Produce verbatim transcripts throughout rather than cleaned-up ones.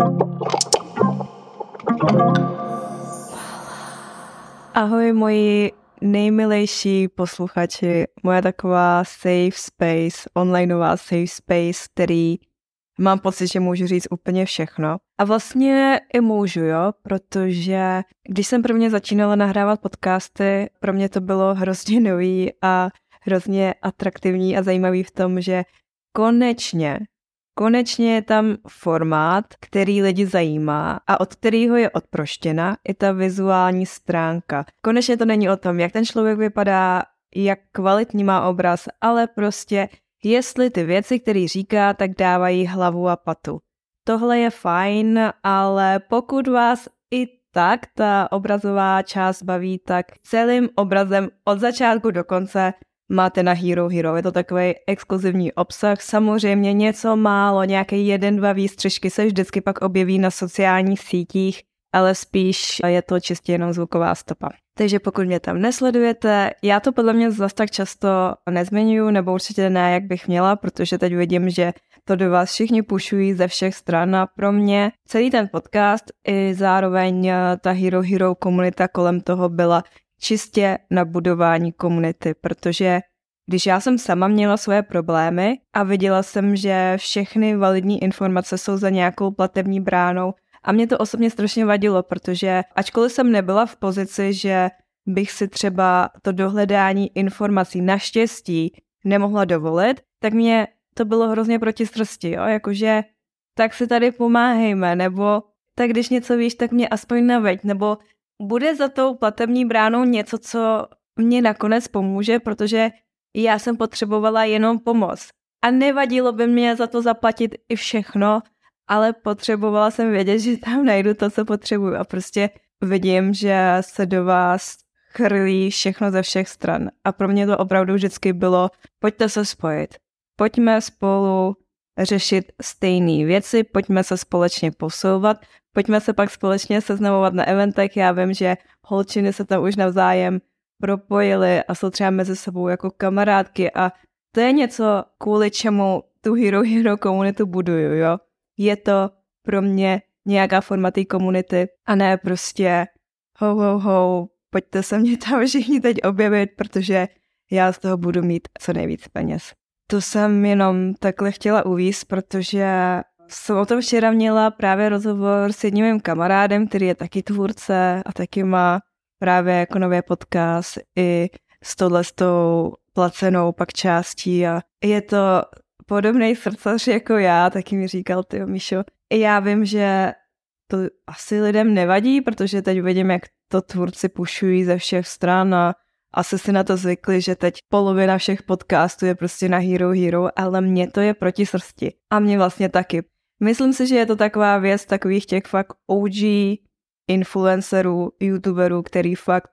Ahoj moji nejmilejší posluchači, moja taková safe space, onlineová safe space, který mám pocit, že můžu říct úplně všechno. A vlastně i můžu, jo, protože když jsem prvně začínala nahrávat podcasty, pro mě to bylo hrozně nový a hrozně atraktivní a zajímavý v tom, že konečně, konečně je tam formát, který lidi zajímá a od kterého je odproštěna i ta vizuální stránka. Konečně to není o tom, jak ten člověk vypadá, jak kvalitní má obraz, ale prostě jestli ty věci, které říká, tak dávají hlavu a patu. Tohle je fajn, ale pokud vás i tak ta obrazová část baví, tak celým obrazem od začátku do konce máte na Hero Hero. Je to takový exkluzivní obsah, samozřejmě něco málo, nějaké jeden, dva výstřižky se vždycky pak objeví na sociálních sítích, ale spíš je to čistě jenom zvuková stopa. Takže pokud mě tam nesledujete, já to podle mě zase tak často nezmiňuju, nebo určitě ne, jak bych měla, protože teď vidím, že to do vás všichni pušují ze všech stran a pro mě celý ten podcast i zároveň ta Hero Hero komunita kolem toho byla čistě na budování komunity, protože když já jsem sama měla svoje problémy a viděla jsem, že všechny validní informace jsou za nějakou platební bránou a mě to osobně strašně vadilo, protože ačkoliv jsem nebyla v pozici, že bych si třeba to dohledání informací naštěstí nemohla dovolit, tak mě to bylo hrozně proti srsti, jo, jakože tak si tady pomáhejme, nebo tak když něco víš, tak mě aspoň naveď, nebo bude za tou platební bránou něco, co mě nakonec pomůže, protože já jsem potřebovala jenom pomoc. A nevadilo by mě za to zaplatit i všechno, ale potřebovala jsem vědět, že tam najdu to, co potřebuju. A prostě vidím, že se do vás chrlí všechno ze všech stran. A pro mě to opravdu vždycky bylo, pojďte se spojit. Pojďme spolu řešit stejné věci, pojďme se společně posouvat, pojďme se pak společně seznamovat na eventech. Já vím, že holčiny se tam už navzájem propojily a jsou třeba mezi sebou jako kamarádky a to je něco, kvůli čemu tu Hero Hero komunitu buduju, jo. Je to pro mě nějaká forma té komunity a ne prostě ho, ho, ho, pojďte se mě tam všichni teď objevit, protože já z toho budu mít co nejvíc peněz. To jsem jenom takhle chtěla uvíct, protože jsem o tom včera měla právě rozhovor s jedním mým kamarádem, který je taky tvůrce a taky má právě jako nový podcast i s tohle s tou placenou pak částí a je to podobný srdcař jako já, taky mi říkal, tyjo Míšo. Já vím, že to asi lidem nevadí, protože teď vidím, jak to tvůrci pušují ze všech stran a asi si na to zvykli, že teď polovina všech podcastů je prostě na Hero Hero, ale mně to je proti srsti. A mě vlastně taky. Myslím si, že je to taková věc takových těch fakt O G influencerů, youtuberů, který fakt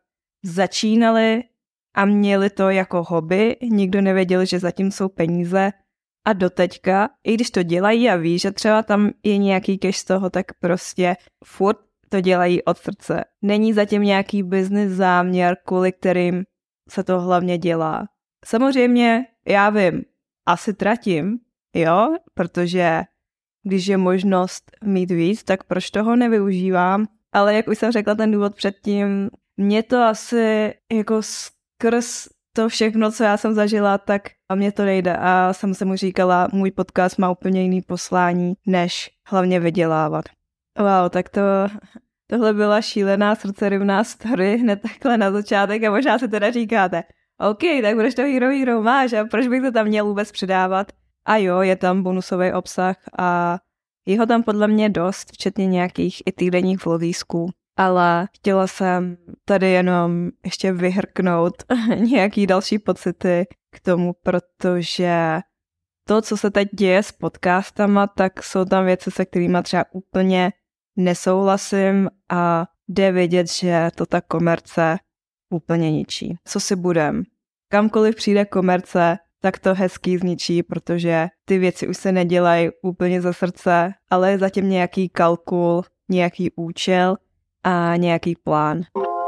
začínali a měli to jako hobby, nikdo nevěděl, že zatím jsou peníze a doteďka, i když to dělají a ví, že třeba tam je nějaký cash z toho, tak prostě furt to dělají od srdce. Není zatím nějaký business záměr, kvůli kterým se to hlavně dělá. Samozřejmě, já vím, asi tratím, jo, protože když je možnost mít víc, tak proč toho nevyužívám? Ale jak už jsem řekla ten důvod předtím, mě to asi jako skrz to všechno, co já jsem zažila, tak a mně to nejde. A jsem se mu říkala, můj podcast má úplně jiný poslání, než hlavně vydělávat. Wow, tak to, tohle byla šílená srdcerivná story hned takhle na začátek a možná si teda říkáte, OK, tak proč to Hero Hero máš a proč bych to tam měl vůbec přidávat? A jo, je tam bonusový obsah a je ho tam podle mě dost, včetně nějakých i týdenních vlogísků. Ale chtěla jsem tady jenom ještě vyhrknout nějaký další pocity k tomu, protože to, co se teď děje s podcastama, tak jsou tam věci, se kterými třeba úplně nesouhlasím a jde vidět, že to ta komerce úplně ničí. Co si budem? Kamkoliv přijde komerce, tak to hezký zničí, protože ty věci už se nedělají úplně za srdce, ale je zatím nějaký kalkul, nějaký účel a nějaký plán.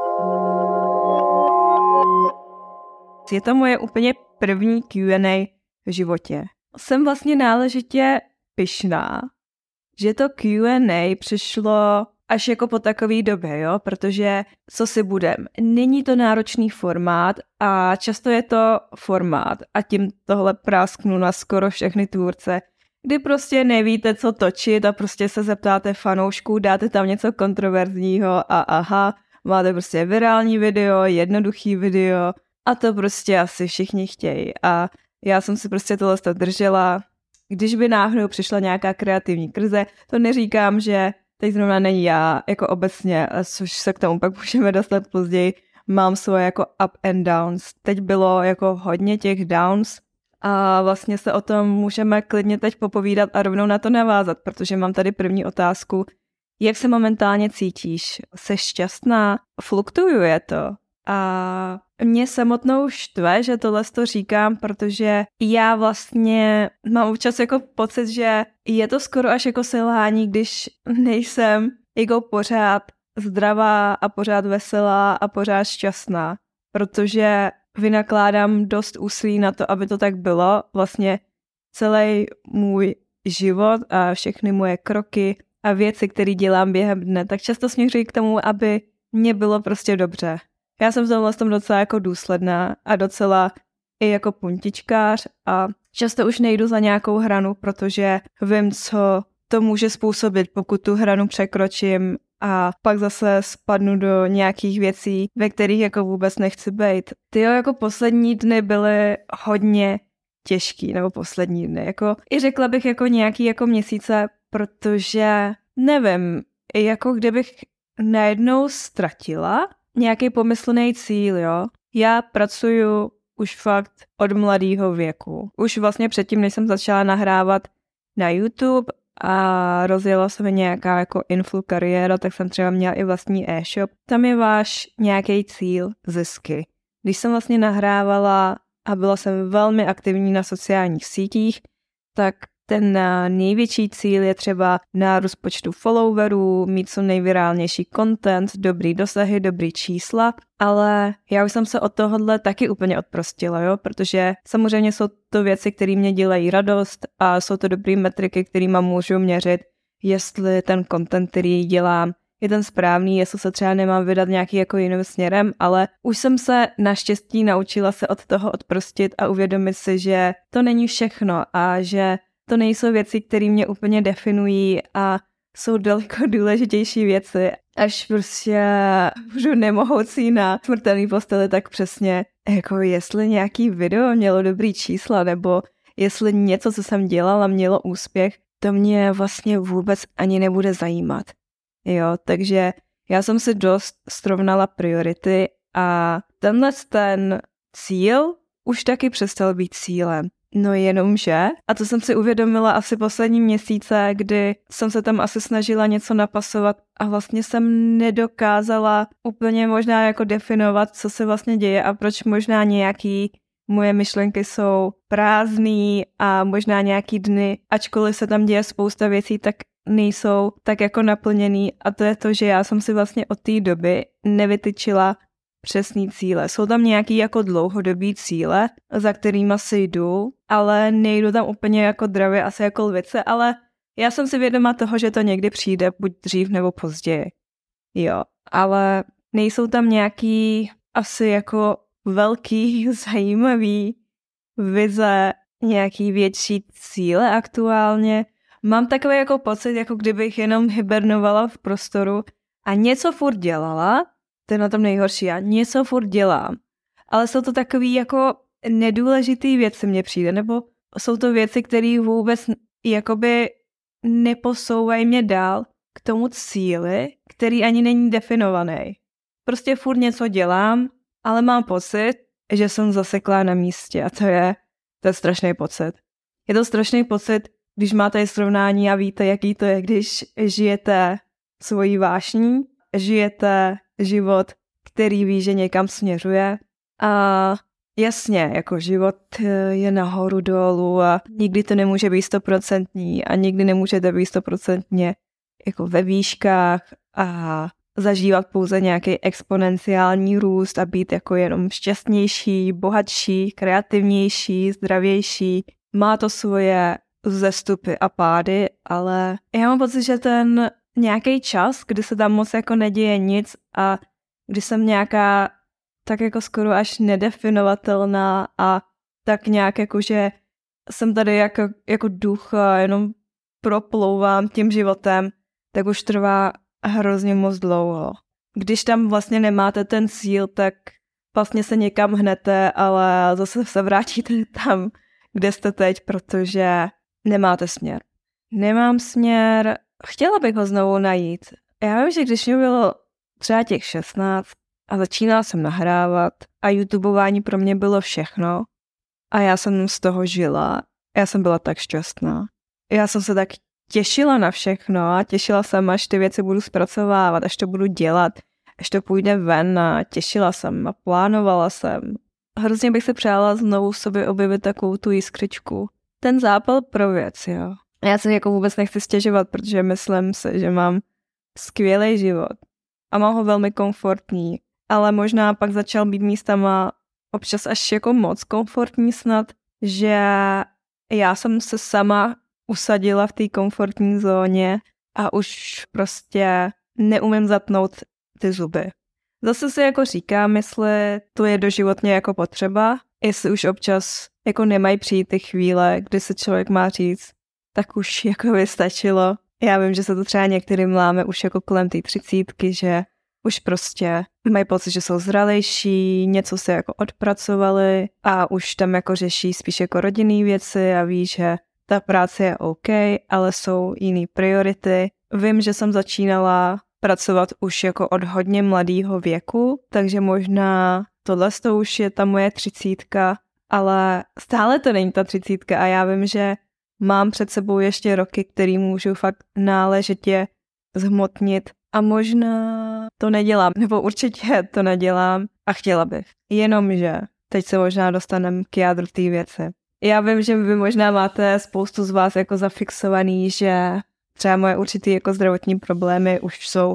Je to moje úplně první Q and A v životě. Jsem vlastně náležitě pyšná, že to Q and A přišlo až jako po takové době, jo, protože co si budem, není to náročný formát a často je to formát a tím tohle prásknu na skoro všechny tvůrce, kdy prostě nevíte, co točit a prostě se zeptáte fanoušků, dáte tam něco kontroverzního a aha, máte prostě virální video, jednoduchý video a to prostě asi všichni chtějí a já jsem si prostě tohle držela. Když by náhodou přišla nějaká kreativní krize, to neříkám, že teď zrovna není já, jako obecně, což se k tomu pak můžeme dostat později, mám svoje jako up and downs. Teď bylo jako hodně těch downs a vlastně se o tom můžeme klidně teď popovídat a rovnou na to navázat, protože mám tady první otázku. Jak se momentálně cítíš? Jsi šťastná? Fluktuuje to? A mě samotnou štve, že tohle to říkám, protože já vlastně mám občas jako pocit, že je to skoro až jako selhání, když nejsem jako pořád zdravá a pořád veselá a pořád šťastná, protože vynakládám dost úsilí na to, aby to tak bylo. Vlastně celý můj život a všechny moje kroky a věci, které dělám během dne, tak často směřují k tomu, aby mě bylo prostě dobře. Já jsem v tomhle tom docela jako důsledná a docela i jako puntičkář a často už nejdu za nějakou hranu, protože vím, co to může způsobit, pokud tu hranu překročím a pak zase spadnu do nějakých věcí, ve kterých jako vůbec nechci být. Tyjo, jako poslední dny byly hodně těžký, nebo poslední dny, jako i řekla bych jako nějaký jako měsíce, protože nevím, jako kdybych najednou ztratila nějaký pomyslný cíl, jo. Já pracuju už fakt od mladého věku. Už vlastně předtím, než jsem začala nahrávat na YouTube a rozjela se mi nějaká jako influ kariéra, tak jsem třeba měla i vlastní e-shop. Tam je váš nějaký cíl, zisky. Když jsem vlastně nahrávala a byla jsem velmi aktivní na sociálních sítích, tak ten největší cíl je třeba nárůst počtu followerů, mít co nejvirálnější content, dobrý dosahy, dobrý čísla, ale já už jsem se od tohohle taky úplně odprostila, jo, protože samozřejmě jsou to věci, které mě dělají radost a jsou to dobrý metriky, kterými můžu měřit, jestli ten content, který dělám, je ten správný, jestli se třeba nemám vydat nějaký jako jiným směrem, ale už jsem se naštěstí naučila se od toho odprostit a uvědomit si, že to není všechno a že to nejsou věci, které mě úplně definují a jsou daleko důležitější věci. Až prostě budu nemohoucí na smrtelný posteli, tak přesně, jako jestli nějaký video mělo dobrý čísla, nebo jestli něco, co jsem dělala, mělo úspěch, to mě vlastně vůbec ani nebude zajímat. Jo, takže já jsem si dost srovnala priority a tenhle ten cíl už taky přestal být cílem. No jenomže, a to jsem si uvědomila asi poslední měsíce, kdy jsem se tam asi snažila něco napasovat a vlastně jsem nedokázala úplně možná jako definovat, co se vlastně děje a proč možná nějaký moje myšlenky jsou prázdný a možná nějaký dny, ačkoliv se tam děje spousta věcí, tak nejsou tak jako naplněný a to je to, že já jsem si vlastně od té doby nevytyčila přesný cíle. Jsou tam nějaký jako dlouhodobý cíle, za kterýma si jdu, ale nejdu tam úplně jako dravě, asi jako lvice, ale já jsem si vědoma toho, že to někdy přijde, buď dřív nebo později. Jo, ale nejsou tam nějaký asi jako velký, zajímavý vize, nějaký větší cíle aktuálně. Mám takový jako pocit, jako kdybych jenom hibernovala v prostoru a něco furt dělala. To je na tom nejhorší, já něco furt dělám, ale jsou to takový jako nedůležitý věci mně přijde, nebo jsou to věci, které vůbec jakoby neposouvají mě dál k tomu cíli, který ani není definovaný. Prostě furt něco dělám, ale mám pocit, že jsem zaseklá na místě a to je, to je strašný pocit. Je to strašný pocit, když máte srovnání a víte, jaký to je, když žijete svojí vášní, žijete život, který ví, že někam směřuje. A jasně, jako život je nahoru dolů a nikdy to nemůže být stoprocentní a nikdy nemůžete být stoprocentně jako ve výškách a zažívat pouze nějaký exponenciální růst a být jako jenom šťastnější, bohatší, kreativnější, zdravější. Má to svoje vzestupy a pády, ale já mám pocit, že ten nějaký čas, kdy se tam moc jako neděje nic a kdy jsem nějaká tak jako skoro až nedefinovatelná a tak nějak jako, že jsem tady jako, jako duch a jenom proplouvám tím životem, tak už trvá hrozně moc dlouho. Když tam vlastně nemáte ten cíl, tak vlastně se někam hnete, ale zase se vrátíte tam, kde jste teď, protože nemáte směr. Nemám směr, chtěla bych ho znovu najít. Já vím, že když mi bylo třeba těch šestnáct a začínala jsem nahrávat a YouTubeování pro mě bylo všechno a já jsem z toho žila, já jsem byla tak šťastná. Já jsem se tak těšila na všechno a těšila jsem, až ty věci budu zpracovávat, až to budu dělat, až to půjde ven a těšila jsem a plánovala jsem. Hrozně bych se přála znovu v sobě objevit takovou tu jiskřičku. Ten zápal pro věc, jo. Já se jako vůbec nechci stěžovat, protože myslím si, že mám skvělý život a mám ho velmi komfortní, ale možná pak začal být místama občas až jako moc komfortní snad, že já jsem se sama usadila v té komfortní zóně a už prostě neumím zatnout ty zuby. Zase si jako říkám, jestli to je doživotně jako potřeba, jestli už občas jako nemají přijít ty chvíle, kdy se člověk má říct, tak už jako by stačilo. Já vím, že se to třeba některým láme už jako kolem té třicítky, že už prostě mají pocit, že jsou zralejší, něco se jako odpracovali a už tam jako řeší spíš jako rodinný věci a ví, že ta práce je OK, ale jsou jiný priority. Vím, že jsem začínala pracovat už jako od hodně mladého věku, takže možná tohle to už je ta moje třicítka, ale stále to není ta třicítka a já vím, že mám před sebou ještě roky, který můžu fakt náležitě zhmotnit a možná to nedělám, nebo určitě to nedělám a chtěla bych. Jenomže teď se možná dostaneme k jádru té věci. Já vím, že vy možná máte spoustu z vás jako zafixovaný, že třeba moje určitý jako zdravotní problémy už jsou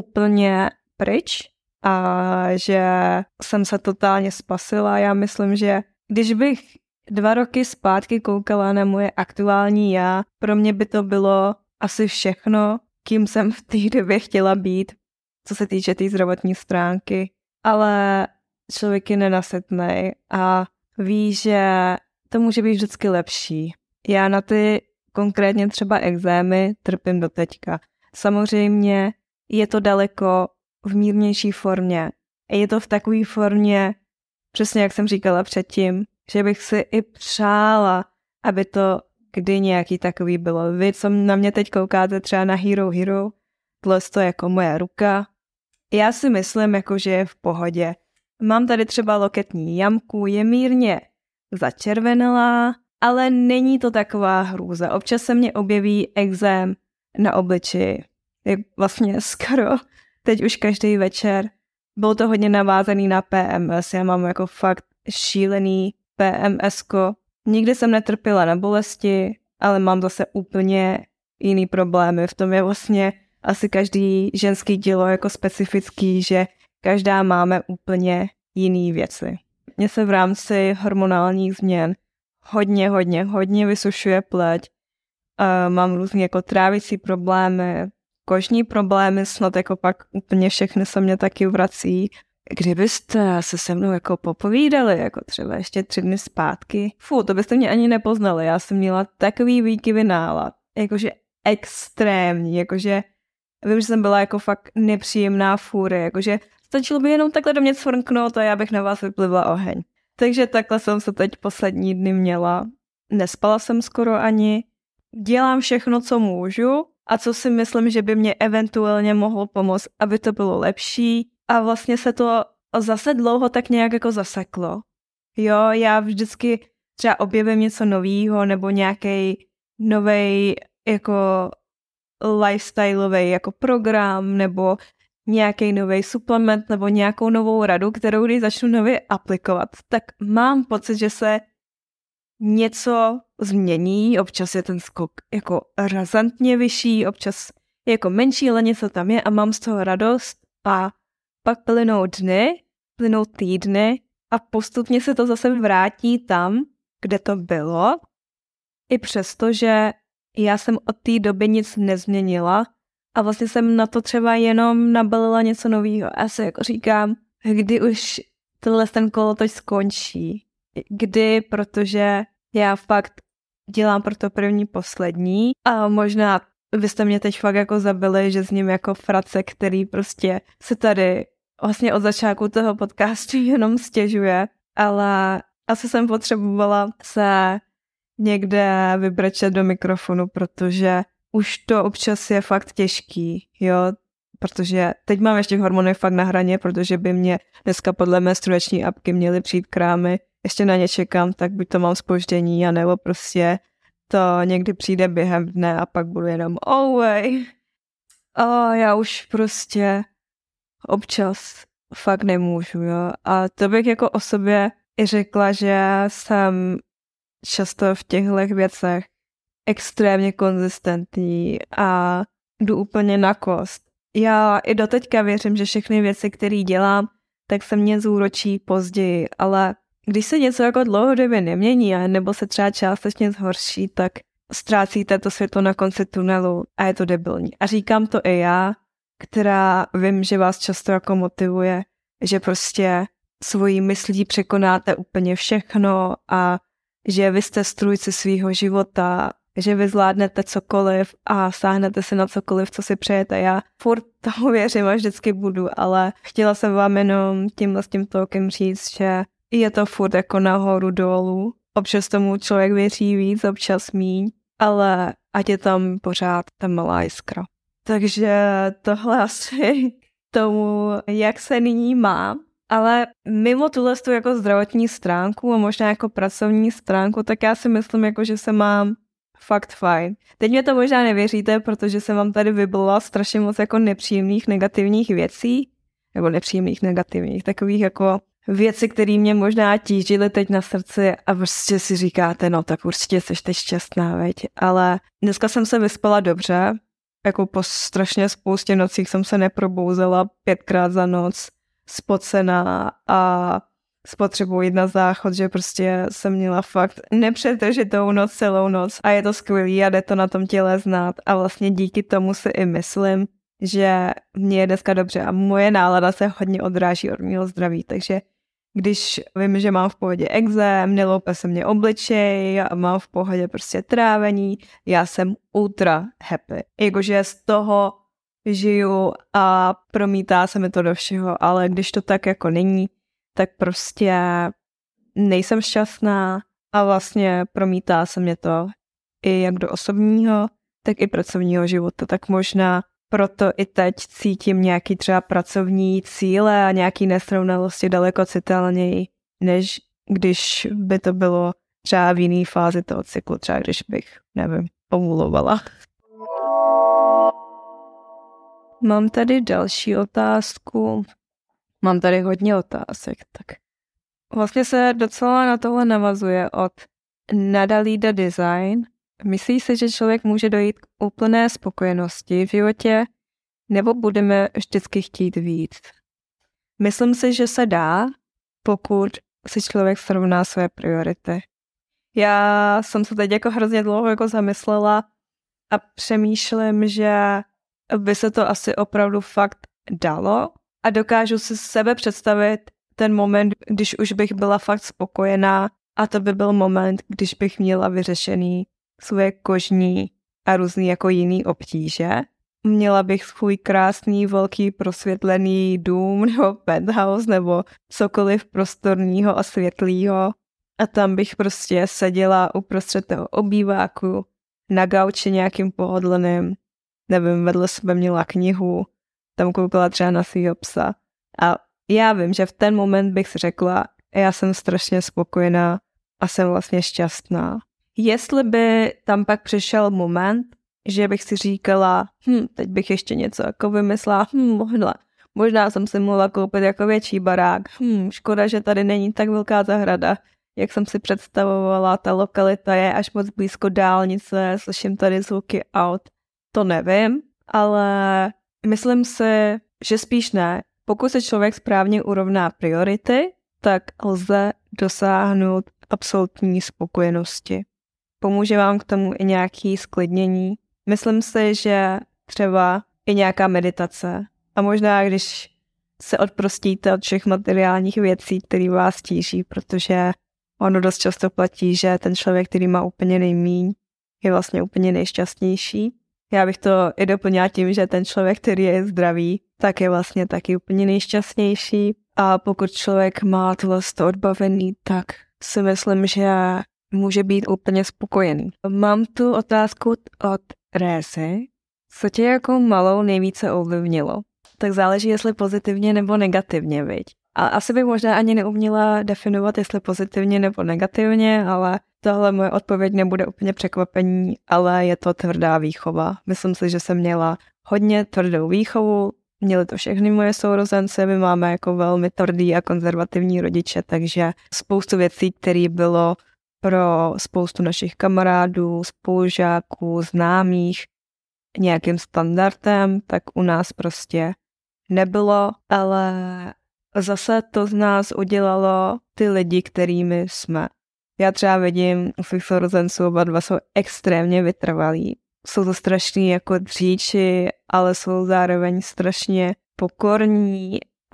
úplně pryč a že jsem se totálně spasila. Já myslím, že když bych dva roky zpátky koukala na moje aktuální já, pro mě by to bylo asi všechno, kým jsem v té době chtěla být, co se týče té tý zdravotní stránky. Ale člověk je nenasytnej a ví, že to může být vždycky lepší. Já na ty konkrétně třeba exémy trpím doteďka. Samozřejmě je to daleko v mírnější formě. Je to v takové formě, přesně jak jsem říkala předtím, že bych si i přála, aby to kdy nějaký takový bylo. Vy, co na mě teď koukáte třeba na Hero Hero, tohle to je jako moje ruka. Já si myslím, jako, že je v pohodě. Mám tady třeba loketní jamku, je mírně začervenalá, ale není to taková hrůza. Občas se mě objeví exém na obličeji. Je vlastně skoro teď už každý večer. Bylo to hodně navázaný na P M S. Já mám jako fakt šílený P M S ko. Nikdy jsem netrpěla na bolesti, ale mám zase úplně jiný problémy. V tom je vlastně asi každý ženský tělo jako specifický, že každá máme úplně jiný věci. Mně se v rámci hormonálních změn hodně, hodně, hodně vysušuje pleť. Uh, mám různě jako trávicí problémy, kožní problémy, snad jako pak úplně všechny se mě taky vrací. Kdybyste se se mnou jako popovídali, jako třeba ještě tři dny zpátky, fů, to byste mě ani nepoznali, já jsem měla takový výkyvy nálad, jakože extrémní, jakože vím, že jsem byla jako fakt nepříjemná fůry, jakože stačilo by jenom takhle do mě cvrknout a já bych na vás vyplivla oheň. Takže takhle jsem se teď poslední dny měla. Nespala jsem skoro ani. Dělám všechno, co můžu a co si myslím, že by mě eventuálně mohlo pomoct, aby to bylo lepší. A vlastně se to zase dlouho tak nějak jako zaseklo. Jo, já vždycky třeba objevím něco novýho nebo nějaký novej jako lifestyleový jako program nebo nějaký nový suplement nebo nějakou novou radu, kterou když začnu nově aplikovat, tak mám pocit, že se něco změní, občas je ten skok jako razantně vyšší, občas je jako menší, ale něco tam je a mám z toho radost a pak plynou dny, plynou týdny a postupně se to zase vrátí tam, kde to bylo i přesto, že já jsem od té doby nic nezměnila a vlastně jsem na to třeba jenom nabalila něco nového. Já si jako říkám, kdy už tohle ten kolotoč skončí. Kdy, protože já fakt dělám pro to první poslední a možná vy jste mě teď fakt jako zabili, že s ním jako frace, který prostě se tady vlastně od začátku toho podcastu jenom stěžuje, ale asi jsem potřebovala se někde vybrečet do mikrofonu, protože už to občas je fakt těžký, jo, protože teď mám ještě hormony fakt na hraně, protože by mě dneska podle menstruační apky měly přijít krámy, ještě na ně čekám, tak buď to mám zpoždění, anebo prostě to někdy přijde během dne a pak budu jenom oh way. A já už prostě občas fakt nemůžu, jo. A to bych jako o sobě i řekla, že jsem často v těchto věcech extrémně konzistentní a jdu úplně na kost. Já i doteďka věřím, že všechny věci, které dělám, tak se mě zúročí později, ale když se něco jako dlouhodobě nemění, nebo se třeba částečně zhorší, tak ztrácíte to světlo na konci tunelu a je to debilní. A říkám to i já, která vím, že vás často jako motivuje, že prostě svojí myslí překonáte úplně všechno a že vy jste strůjci svýho života, že vy zvládnete cokoliv a sáhnete si na cokoliv, co si přejete. Já furt tomu věřím a vždycky budu, ale chtěla jsem vám jenom tímhle s tím tokem říct, že je to furt jako nahoru dolů. Občas tomu člověk věří víc, občas míň, ale ať je tam pořád ta malá jiskra. Takže tohle asi tomu, jak se nyní mám. Ale mimo tuhle tu jako zdravotní stránku a možná jako pracovní stránku, tak já si myslím, jako, že se mám fakt fajn. Teď mě to možná nevěříte, protože jsem vám tady vyblila strašně moc jako nepříjemných negativních věcí, nebo nepříjemných negativních, takových jako věci, které mě možná tížily teď na srdci a prostě si říkáte, no tak určitě jsi teď šťastná, veď. Ale dneska jsem se vyspala dobře, jako po strašně spoustě nocích jsem se neprobouzela pětkrát za noc, spocená a s potřebou jít na záchod, že prostě jsem měla fakt nepřetržitou noc celou noc a je to skvělý a jde to na tom těle znát a vlastně díky tomu si i myslím, že mě je dneska dobře a moje nálada se hodně odráží od mého zdraví, takže když vím, že mám v pohodě exém, neloupe se mě obličej a mám v pohodě prostě trávení, já jsem ultra happy. Jakože z toho žiju a promítá se mi to do všeho, ale když to tak jako není, tak prostě nejsem šťastná a vlastně promítá se mě to i jak do osobního, tak i pracovního života, tak možná proto i teď cítím nějaký třeba pracovní cíle a nějaký nesrovnalosti daleko citelněji, než když by to bylo třeba v jiný fázi toho cyklu, třeba když bych, nevím, ovulovala. Mám tady další otázku. Mám tady hodně otázek, tak vlastně se docela na tohle navazuje od Nadalida Design. Myslí si, že člověk může dojít k úplné spokojenosti v životě, nebo budeme vždycky chtít víc? Myslím si, že se dá, pokud si člověk srovná své priority. Já jsem se teď jako hrozně dlouho jako zamyslela a přemýšlím, že by se to asi opravdu fakt dalo a dokážu si sebe představit ten moment, když už bych byla fakt spokojená a to by byl moment, když bych měla vyřešený svoje kožní a různý jako jiný obtíže. Měla bych svůj krásný, velký, prosvětlený dům nebo penthouse nebo cokoliv prostorného a světlého a tam bych prostě seděla uprostřed toho obýváku na gauči nějakým pohodlným, nevím, vedle sebe měla knihu, tam koukala třeba na svýho psa a já vím, že v ten moment bych si řekla, já jsem strašně spokojená a jsem vlastně šťastná. Jestli by tam pak přišel moment, že bych si říkala, hm, teď bych ještě něco jako vymyslela, hm, možná, možná jsem si mohla koupit jako větší barák, hm, škoda, že tady není tak velká zahrada, jak jsem si představovala, ta lokalita je až moc blízko dálnice, slyším tady zvuky aut, to nevím, ale myslím si, že spíš ne. Pokud se člověk správně urovná priority, tak lze dosáhnout absolutní spokojenosti. pomůže vám k tomu i nějaký sklidnění. Myslím si, že třeba i nějaká meditace. A možná, když se odprostíte od všech materiálních věcí, které vás tíží, protože ono dost často platí, že ten člověk, který má úplně nejmíň, je vlastně úplně nejšťastnější. Já bych to i doplnila tím, že ten člověk, který je zdravý, tak je vlastně taky úplně nejšťastnější. A pokud člověk má tohle odbavený, tak si myslím, že může být úplně spokojený. Mám tu otázku od Rézy. Co tě jako malou nejvíce ovlivnilo? Tak záleží, jestli pozitivně nebo negativně, viď? A asi bych možná ani neuměla definovat, jestli pozitivně nebo negativně, ale tohle moje odpověď nebude úplně překvapení, ale je to tvrdá výchova. Myslím si, že jsem měla hodně tvrdou výchovu, měli to všechny moje sourozence, my máme jako velmi tvrdý a konzervativní rodiče, takže spoustu věcí, které bylo pro spoustu našich kamarádů, spolužáků, známých nějakým standardem, tak u nás prostě nebylo, ale zase to z nás udělalo ty lidi, kterými jsme. Já třeba vidím u svých sourozenců, oba dva jsou extrémně vytrvalí. Jsou to strašný jako dříči, ale jsou zároveň strašně pokorní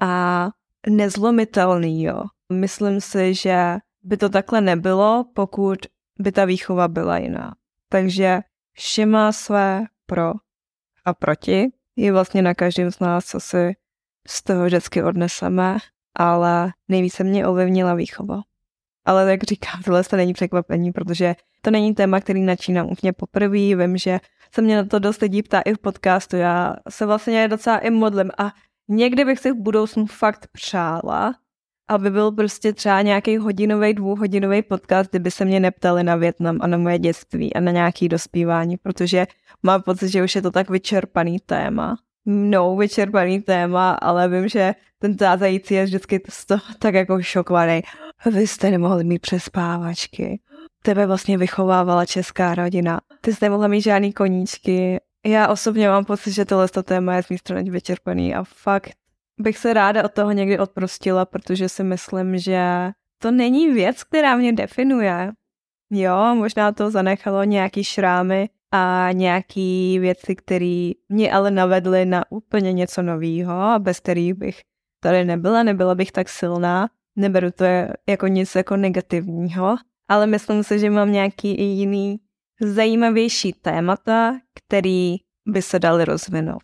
a nezlomitelný, jo. Myslím si, že by to takhle nebylo, pokud by ta výchova byla jiná. Takže vše má své pro a proti. Je vlastně na každém z nás, co si z toho vždycky odneseme, ale nejvíce mě ovlivnila výchova. Ale jak říkám, tohle to není překvapení, protože to není téma, který načínám úplně poprvé. Vím, že se mě na to dost lidí ptá i v podcastu. Já se vlastně docela i modlím a někdy bych si v budoucnu fakt přála, aby byl prostě třeba nějaký hodinový, dvouhodinový podcast, kdyby se mě neptali na Vietnam a na moje dětství a na nějaký dospívání, protože mám pocit, že už je to tak vyčerpaný téma. No, vyčerpaný téma, ale vím, že ten tázající je vždycky z toho tak jako šokovaný. Vy jste nemohli mít přespávačky. Tebe vlastně vychovávala česká rodina. Ty jste nemohla mít žádný koníčky. Já osobně mám pocit, že tohle téma je z mé strany vyčerpaný a fakt bych se ráda od toho někdy odprostila, protože si myslím, že to není věc, která mě definuje. Jo, možná to zanechalo nějaký šrámy a nějaký věci, které mě ale navedly na úplně něco novýho a bez kterých bych tady nebyla, nebyla bych tak silná. Neberu to jako nic jako negativního, ale myslím si, že mám nějaký i jiný zajímavější témata, který by se daly rozvinout.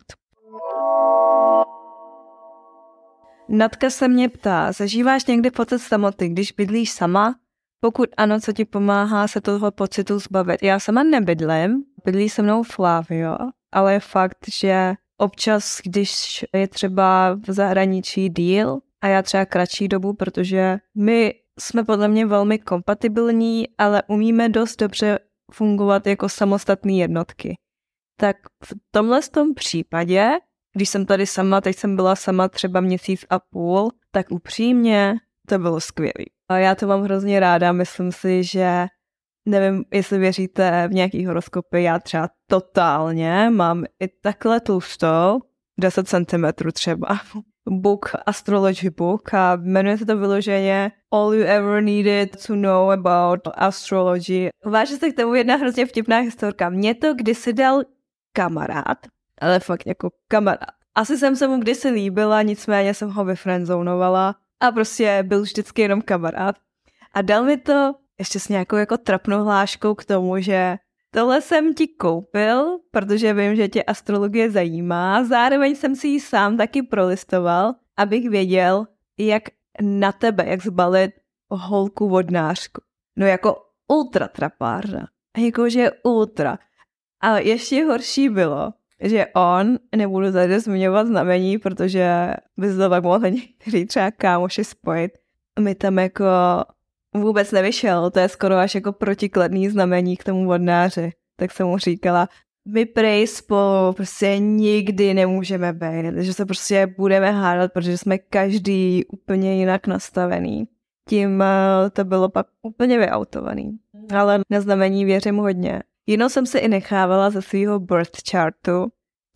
Natka se mě ptá, zažíváš někdy pocit samoty, když bydlíš sama? Pokud ano, co ti pomáhá se toho pocitu zbavit? Já sama nebydlím, bydlí se mnou Flavio, ale je fakt, že občas, když je třeba v zahraničí díl a já třeba kratší dobu, protože my jsme podle mě velmi kompatibilní, ale umíme dost dobře fungovat jako samostatné jednotky. Tak v tomhle tom případě, když jsem tady sama, teď jsem byla sama třeba měsíc a půl, tak upřímně to bylo skvělé. A já to mám hrozně ráda, myslím si, že nevím, jestli věříte v nějaký horoskopy, já třeba totálně mám i takhle tlustou, deset centimetrů třeba, book, astrology book a jmenuje se to vyloženě All You Ever Needed to Know About Astrology. Váže se k tomu jedna hrozně vtipná historka. Mně to kdysi dal kamarád, ale fakt jako kamarád. Asi jsem se mu kdysi líbila, nicméně jsem ho vyfriendzonovala a prostě byl vždycky jenom kamarád. A dal mi to ještě s nějakou jako trapnou hláškou k tomu, že tohle jsem ti koupil, protože vím, že tě astrologie zajímá. Zároveň jsem si ji sám taky prolistoval, abych věděl, jak na tebe, jak zbalit holku vodnářku. No jako ultra trapárna. Jakože ultra. A ještě horší bylo, že on, nebudu tady zmiňovat znamení, protože by se to pak mohli někteří třeba kámoši spojit, mi tam jako vůbec nevyšel, to je skoro až jako protikladný znamení k tomu vodnáři. Tak jsem mu říkala, my prej spolu prostě nikdy nemůžeme být, že se prostě budeme hádat, protože jsme každý úplně jinak nastavený. Tím to bylo pak úplně vyautovaný. Ale na znamení věřím hodně. Jinou jsem se i nechávala ze svého birth chartu,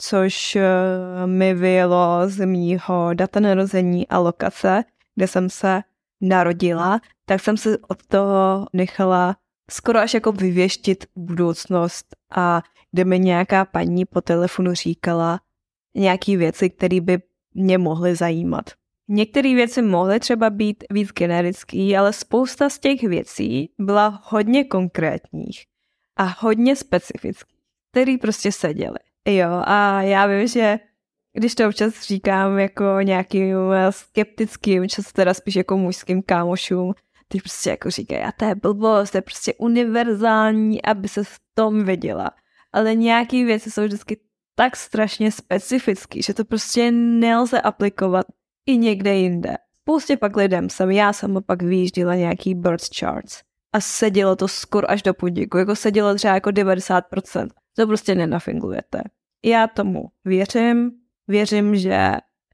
což mi vyjelo z mýho data narození a lokace, kde jsem se narodila, tak jsem se od toho nechala skoro až jako vyvěštit budoucnost a kde mi nějaká paní po telefonu říkala nějaký věci, které by mě mohly zajímat. Některé věci mohly třeba být víc generický, ale spousta z těch věcí byla hodně konkrétních a hodně specifických, které prostě seděly. Jo, a já vím, že když to občas říkám jako nějakým skeptickým, často teda spíš jako mužským kámošům, ty prostě jako říkají, a to je blbost, to je prostě univerzální, aby se v tom viděla. Ale nějaké věci jsou vždycky tak strašně specifický, že to prostě nelze aplikovat i někde jinde. Spoustě pak lidem jsem, já sama pak vyjížděla nějaký birth charts a sedělo to skoro až do pudíku, jako sedělo třeba jako devadesát procent. To prostě nenafingujete. Já tomu věřím, věřím, že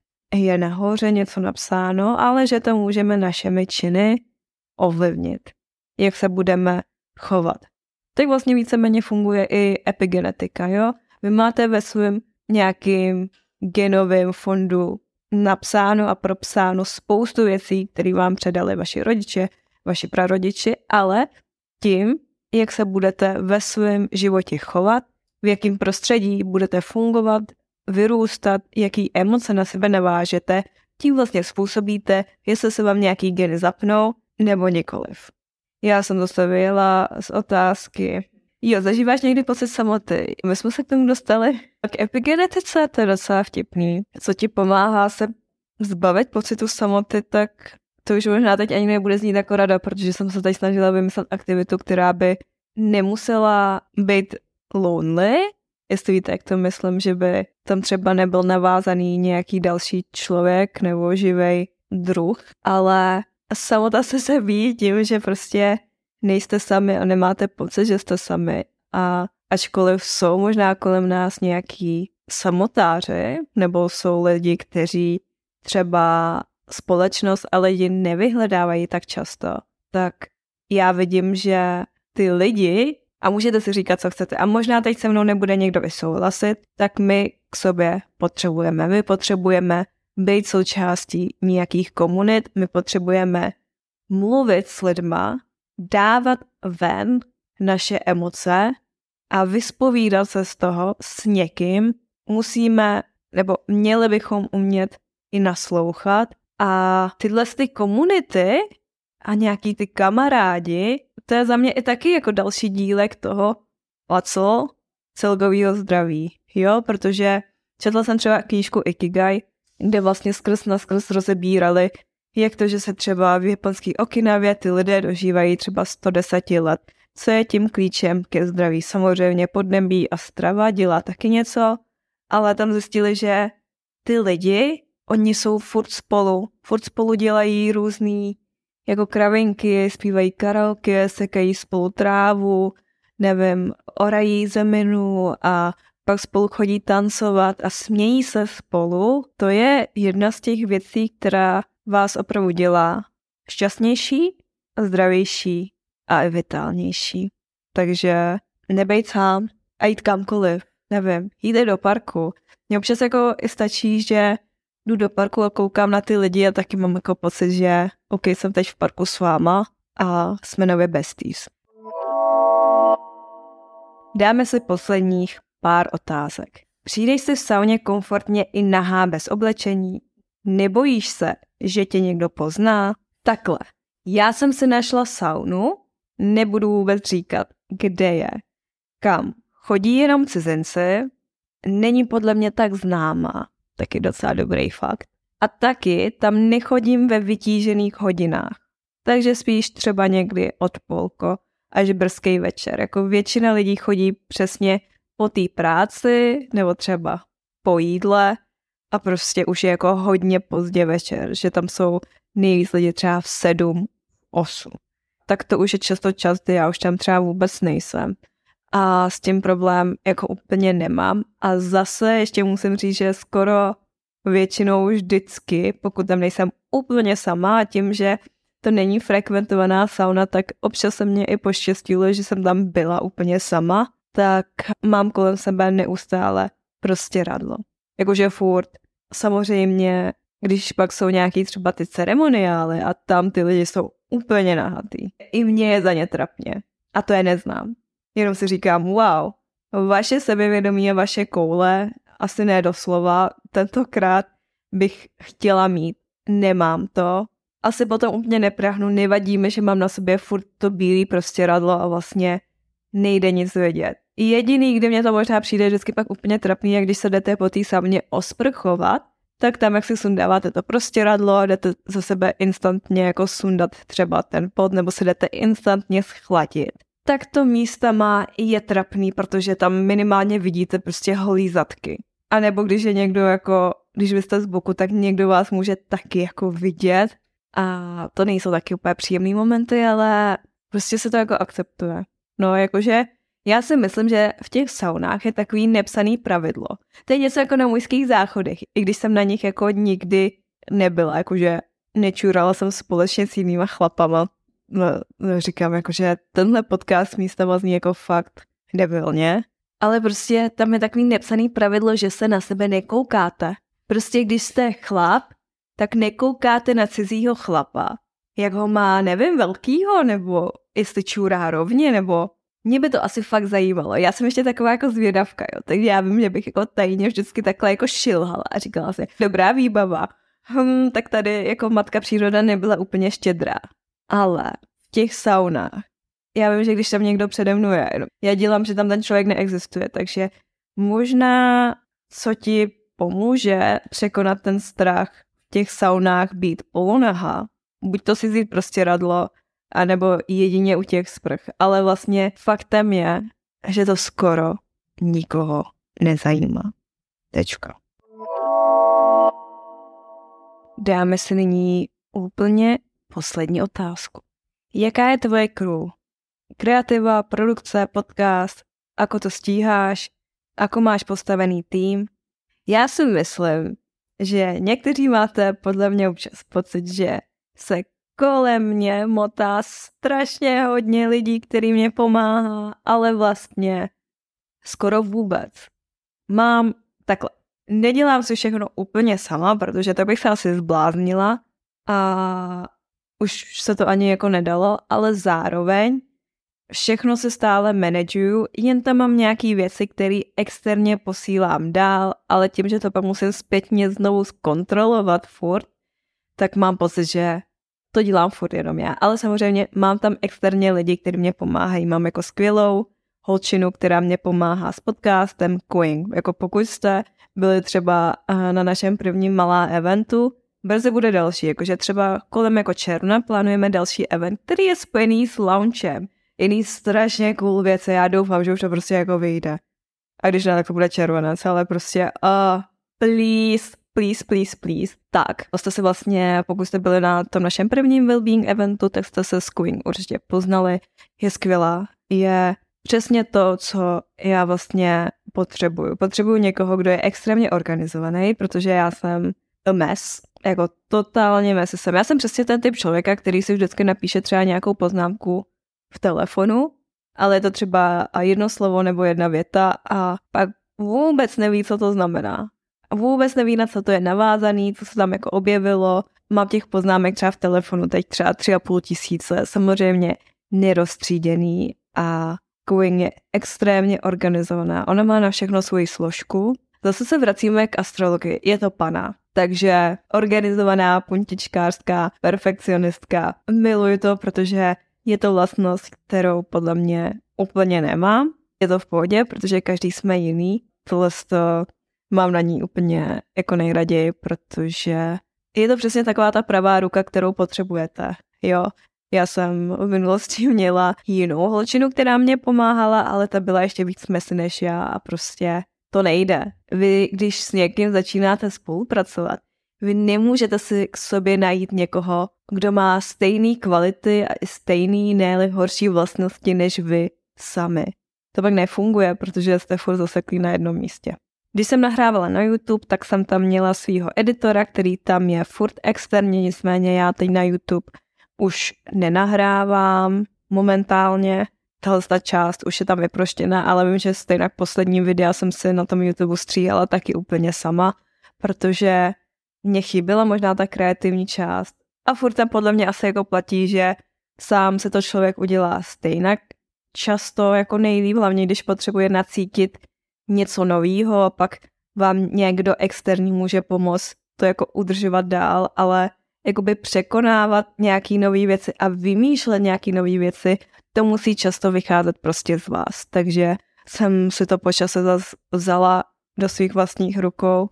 je nahoře něco napsáno, ale že to můžeme našimi činy ovlivnit, jak se budeme chovat. Tak vlastně víceméně funguje i epigenetika, jo? Vy máte ve svém nějakým genovém fondu napsáno a propsáno spoustu věcí, které vám předali vaši rodiče, vaši prarodiči, ale tím, jak se budete ve svém životě chovat, v jakém prostředí budete fungovat, vyrůstat, jaký emoce na sebe navážete, tím vlastně způsobíte, jestli se vám nějaký geny zapnou, nebo nikoliv. Já jsem zase vyjela z otázky. Jo, zažíváš někdy pocit samoty? My jsme se k tomu dostali. K epigenetice, to je docela vtipný. Co ti pomáhá se zbavit pocitu samoty, tak to už možná teď ani nebude znít jako rada, protože jsem se teď snažila vymyslet aktivitu, která by nemusela být lonely, jestli víte, jak to myslím, že by tam třeba nebyl navázaný nějaký další člověk nebo živej druh, ale samota se se ví tím, že prostě nejste sami a nemáte pocit, že jste sami. A ačkoliv jsou možná kolem nás nějaký samotáři, nebo jsou lidi, kteří třeba společnost a lidi nevyhledávají tak často, tak já vidím, že ty lidi, a můžete si říkat, co chcete, a možná teď se mnou nebude někdo vysouhlasit, tak my k sobě potřebujeme. My potřebujeme být součástí nějakých komunit, my potřebujeme mluvit s lidma, dávat ven naše emoce a vyspovídat se z toho s někým. Musíme, nebo měli bychom umět i naslouchat a tyhle ty komunity a nějaký ty kamarádi, to je za mě i taky jako další dílek toho pacl celkovýho zdraví, jo, protože četla jsem třeba knížku Ikigai, kde vlastně skrz na skrz rozebírali, jak to, že se třeba v japonský Okinavě ty lidé dožívají třeba sto deset let. Co je tím klíčem ke zdraví? Samozřejmě podnebí a strava dělá taky něco, ale tam zjistili, že ty lidi, oni jsou furt spolu, furt spolu dělají různý jako kravinky, zpívají karaoke, sekají spolu trávu, nevím, orají zeminu a pak spolu chodí tancovat a smějí se spolu. To je jedna z těch věcí, která vás opravdu dělá šťastnější, zdravější a i vitálnější. Takže nebejt sám a jít kamkoliv, nevím, jít do parku. Mně občas jako i stačí, že jdu do parku a koukám na ty lidi a taky mám jako pocit, že ok, jsem teď v parku s váma a jsme nově besties. Dáme si posledních pár otázek. Přijdeš si v sauně komfortně i nahá bez oblečení? Nebojíš se, že tě někdo pozná? Takhle. Já jsem si našla saunu, nebudu vůbec říkat, kde je, kam. Chodí jenom cizinci, není podle mě tak známá, taky docela dobrý fakt. A taky tam nechodím ve vytížených hodinách, takže spíš třeba někdy odpolko až brzký večer. Jako většina lidí chodí přesně po té práci nebo třeba po jídle a prostě už je jako hodně pozdě večer, že tam jsou nejvíc lidi třeba v sedm, osm. Tak to už je často čas, kdy já už tam třeba vůbec nejsem. A s tím problém jako úplně nemám. A zase ještě musím říct, že skoro většinou vždycky, pokud tam nejsem úplně sama, tím, že to není frekventovaná sauna, tak občas se mě i poštěstilo, že jsem tam byla úplně sama, tak mám kolem sebe neustále prostě radlo. Jakože furt. Samozřejmě, když pak jsou nějaký třeba ty ceremoniály a tam ty lidi jsou úplně nahatý. I mně je za ně trapně. a to je neznám. Jenom si říkám, wow, vaše sebevědomí a vaše koule, asi ne doslova, tentokrát bych chtěla mít, nemám to. Asi potom úplně neprahnu, nevadí mi, že mám na sobě furt to bílý prostěradlo a vlastně nejde nic vědět. Jediný, kde mě to možná přijde vždycky pak úplně trapný, jak když se jdete po té sauně osprchovat, tak tam, jak si sundáváte to prostěradlo a jdete za sebe instantně jako sundat třeba ten pot, nebo se jdete instantně schladit. Tak to místama je trapný, protože tam minimálně vidíte prostě holý zadky. A nebo když je někdo jako, když vy jste z boku, tak někdo vás může taky jako vidět. A to nejsou taky úplně příjemný momenty, ale prostě se to jako akceptuje. No jakože já si myslím, že v těch saunách je takový nepsaný pravidlo. To je něco jako na mužských záchodech, i když jsem na nich jako nikdy nebyla, jakože nečurala jsem společně s jinýma chlapama. No, no říkám, jakože tenhle podcast místama zní jako fakt debilně, ale prostě tam je takový nepsaný pravidlo, že se na sebe nekoukáte. Prostě když jste chlap, tak nekoukáte na cizího chlapa, jak ho má, nevím, velkýho, nebo jestli čurá rovně, nebo mě by to asi fakt zajímalo. Já jsem ještě taková jako zvědavka, jo, takže já vím, že bych jako tajně vždycky takhle jako šilhala a říkala si, dobrá výbava, hm, tak tady jako matka příroda nebyla úplně štědrá. Ale v těch saunách, já vím, že když tam někdo přede mnou je, já dělám, že tam ten člověk neexistuje, takže možná, co ti pomůže překonat ten strach v těch saunách být polonaha, buď to si vzít prostě radlo, anebo jedině u těch sprch. Ale vlastně faktem je, že to skoro nikoho nezajímá. Tečka. Dáme si nyní úplně poslední otázku. Jaká je tvoje crew? Kreativa, produkce, podcast, ako to stíháš, ako máš postavený tým? Já si myslím, že někteří máte podle mě občas pocit, že se kolem mě motá strašně hodně lidí, který mě pomáhá, ale vlastně skoro vůbec. Mám takhle. Nedělám si všechno úplně sama, protože to bych se asi zbláznila a už se to ani jako nedalo, ale zároveň všechno se stále manažuju, jen tam mám nějaký věci, které externě posílám dál, ale tím, že to pak musím zpětně znovu zkontrolovat furt, tak mám pocit, že to dělám furt jenom já. Ale samozřejmě mám tam externě lidi, kteří mě pomáhají. Mám jako skvělou holčinu, která mě pomáhá s podcastem Going. Jako pokud jste byli třeba na našem prvním malá eventu, brzy bude další. Jakože třeba kolem jako června plánujeme další event, který je spojený s launchem. Jiný strašně cool věci. Já doufám, že už to prostě jako vyjde. A když ne, tak to bude červenec, ale prostě uh, please, please, please, please. Tak, to jste se vlastně, pokud jste byli na tom našem prvním wellbeing eventu, tak jste se s Going určitě poznali. Je skvělá. Je přesně to, co já vlastně potřebuju. Potřebuju někoho, kdo je extrémně organizovaný, protože já jsem a mess. Jako totálně mess jsem. Já jsem přesně ten typ člověka, který si vždycky napíše třeba nějakou poznámku v telefonu, ale je to třeba jedno slovo nebo jedna věta a pak vůbec neví, co to znamená. A vůbec neví, na co to je navázaný, co se tam jako objevilo. Mám těch poznámek třeba v telefonu teď třeba tři a půl tisíce, samozřejmě nerozstříděný a Going je extrémně organizovaná. Ona má na všechno svoji složku. Zase se vracíme k astrologii. Je to pana. Takže organizovaná, puntičkářská, perfekcionistka. Miluji to, protože je to vlastnost, kterou podle mě úplně nemám. Je to v pohodě, protože každý jsme jiný. Tohle to mám na ní úplně jako nejraději, protože je to přesně taková ta pravá ruka, kterou potřebujete. Jo, já jsem v minulosti měla jinou holčinu, která mě pomáhala, ale ta byla ještě víc messy než já a prostě to nejde. Vy, když s někým začínáte spolupracovat, vy nemůžete si k sobě najít někoho, kdo má stejné kvality a stejný, ne-li horší vlastnosti než vy sami. To pak nefunguje, protože jste furt zaseklí na jednom místě. Když jsem nahrávala na YouTube, tak jsem tam měla svýho editora, který tam je furt externě, nicméně já teď na YouTube už nenahrávám momentálně. Tahle ta část už je tam vyproštěná, ale vím, že stejně poslední videa jsem si na tom YouTube stříhala taky úplně sama, protože mě chyběla možná ta kreativní část. A furt tam podle mě asi jako platí, že sám se to člověk udělá stejnak, často jako nejlíp, hlavně když potřebuje nacítit něco novýho a pak vám někdo externí může pomoct to jako udržovat dál, ale jakoby překonávat nějaký nový věci a vymýšlet nějaký nový věci, to musí často vycházet prostě z vás. Takže jsem si to po čase zase vzala do svých vlastních rukou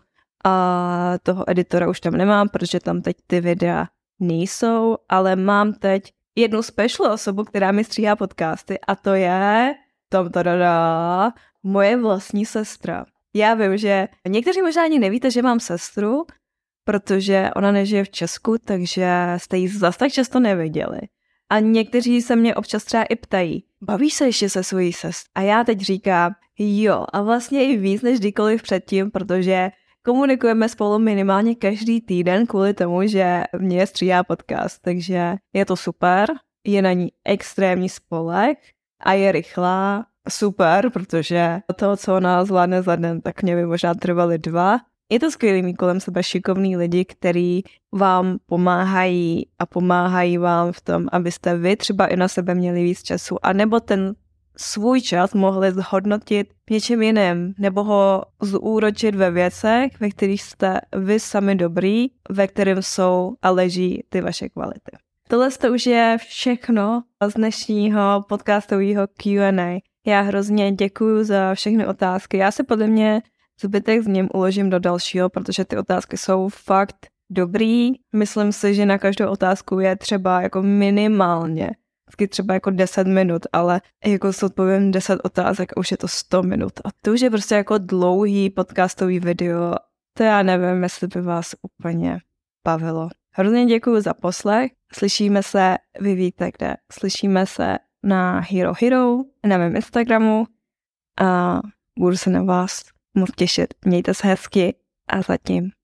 a toho editora už tam nemám, protože tam teď ty videa nejsou, ale mám teď jednu special osobu, která mi stříhá podcasty a to je tam tadada, moje vlastní sestra. Já vím, že někteří možná ani nevíte, že mám sestru, protože ona nežije v Česku, takže jste ji zase tak často neviděli. A někteří se mě občas třeba i ptají, bavíš se ještě se svojí sestrou? A já teď říkám, jo, a vlastně i víc než kdykoliv předtím, protože komunikujeme spolu minimálně každý týden kvůli tomu, že mě stříhá podcast, takže je to super, je na ní extrémní spolek a je rychlá, super, protože toho, co ona zvládne za den, tak mě by možná trvaly dva. Je to skvělý mít kolem sebe šikovný lidi, kteří vám pomáhají a pomáhají vám v tom, abyste vy třeba i na sebe měli víc času, anebo ten svůj čas mohli zhodnotit něčím jiným, nebo ho zúročit ve věcech, ve kterých jste vy sami dobrý, ve kterém jsou a leží ty vaše kvality. Tohle to už je všechno z dnešního podcastového Q and A. Já hrozně děkuju za všechny otázky. Já se podle mě zbytek z něm uložím do dalšího, protože ty otázky jsou fakt dobrý. Myslím si, že na každou otázku je třeba jako minimálně vždycky třeba jako deset minut, ale jako si odpovím deset otázek a už je to sto minut. A to už je prostě jako dlouhý podcastový video. To já nevím, jestli by vás úplně bavilo. Hrozně děkuju za poslech. Slyšíme se, vy víte kde. Slyšíme se na Hero Hero, na mém Instagramu a budu se na vás moc těšit. Mějte se hezky a zatím